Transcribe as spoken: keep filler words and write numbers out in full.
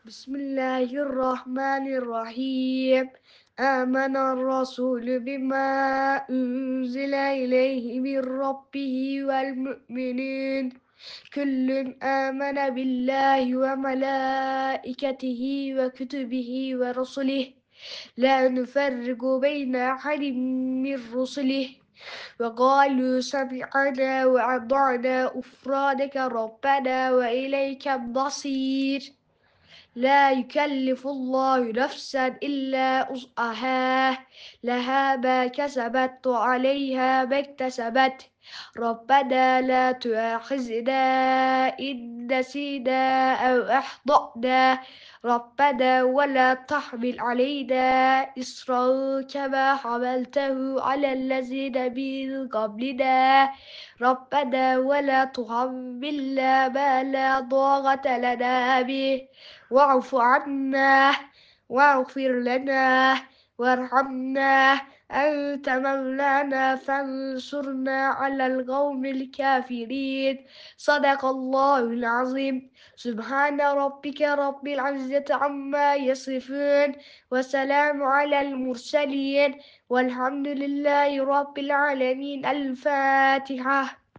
بسم الله الرحمن الرحيم. آمن الرسول بما أنزل إليه من ربه والمؤمنين كل آمن بالله وملائكته وكتبه ورسله لا نفرق بين أحد من رسله وقالوا سمعنا وأطعنا غفرانك ربنا وإليك المصير. لا يكلف الله نفسا إلا وسعها لها ما كسبت وعليها ما اكتسبت ربنا لا تؤاخذنا إن نسينا أو أخطأنا ربنا ولا تحمل علينا إصرا كما حملته على الذين من قبلنا ربنا ولا تحملنا ما لا طاقة لنا به واعف عنا واغفر لنا وارحمنا أنت مولانا فانصرنا على القوم الكافرين. صدق الله العظيم. سبحان ربك رب العزة عما يصفون وسلام على المرسلين والحمد لله رب العالمين. الفاتحة.